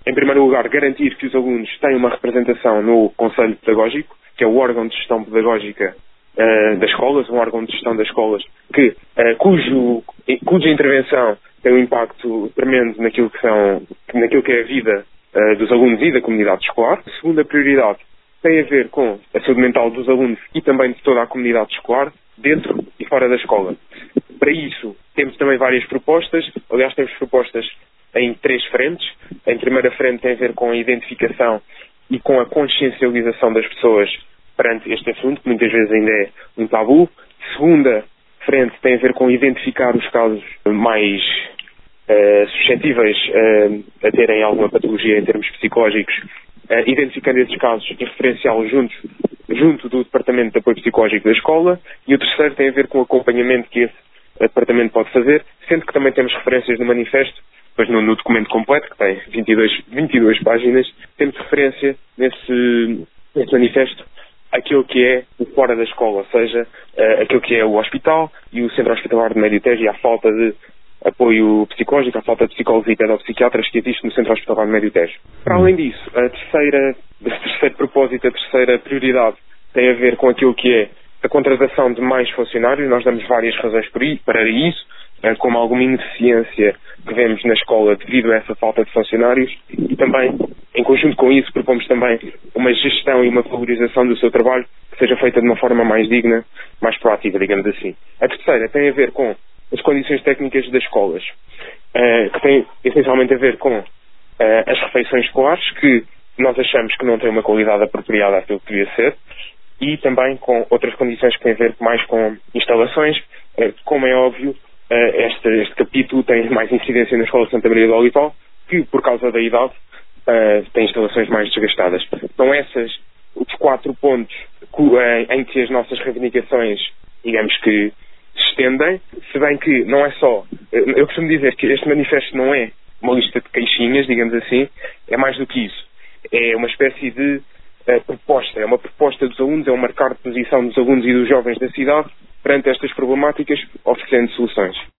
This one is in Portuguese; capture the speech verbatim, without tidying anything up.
em primeiro lugar, garantir que os alunos têm uma representação no Conselho Pedagógico, que é o órgão de gestão pedagógica uh, das escolas, um órgão de gestão das escolas que, uh, cujo, cuja intervenção tem um impacto tremendo naquilo que, são, naquilo que é a vida uh, dos alunos e da comunidade escolar. A segunda prioridade tem a ver com a saúde mental dos alunos e também de toda a comunidade escolar, dentro e fora da escola. Para isso, temos também várias propostas. Aliás, temos propostas em três frentes. Em primeira frente tem a ver com a identificação e com a consciencialização das pessoas perante este assunto, que muitas vezes ainda é um tabu. Segunda frente tem a ver com identificar os casos mais uh, suscetíveis uh, a terem alguma patologia em termos psicológicos, uh, identificando esses casos e referenciá-los juntos, junto do Departamento de Apoio Psicológico da escola. E o terceiro tem a ver com o acompanhamento que esse departamento pode fazer, sendo que também temos referências no manifesto, depois no, no documento completo, que tem vinte e dois, vinte e duas páginas, temos referência nesse, nesse manifesto àquilo que é o fora da escola, ou seja, uh, aquilo que é o hospital e o Centro Hospitalar de Médio Tejo e a falta de apoio psicológico, a falta de psicólogos e pedopsiquiatras que existe no Centro Hospitalar de Médio Tejo. Para além disso, a terceira, a terceiro propósito, a terceira prioridade tem a ver com aquilo que é a contratação de mais funcionários. Nós damos várias razões para isso, como alguma ineficiência que vemos na escola devido a essa falta de funcionários, e também, em conjunto com isso, propomos também uma gestão e uma valorização do seu trabalho que seja feita de uma forma mais digna, mais proativa, digamos assim. A terceira tem a ver com as condições técnicas das escolas, que tem essencialmente a ver com as refeições escolares, que nós achamos que não têm uma qualidade apropriada àquilo que devia ser, e também com outras condições que têm a ver mais com instalações. Como é óbvio, este, este capítulo tem mais incidência na Escola de Santa Maria do Olival, que, por causa da idade, tem instalações mais desgastadas. São esses os quatro pontos em que as nossas reivindicações, digamos que, se estendem, se bem que não é só... Eu costumo dizer que este manifesto não é uma lista de queixinhas, digamos assim, é mais do que isso. É uma espécie de uh, proposta, é uma proposta dos alunos, é um marcar de posição dos alunos e dos jovens da cidade perante estas problemáticas, oferecendo soluções.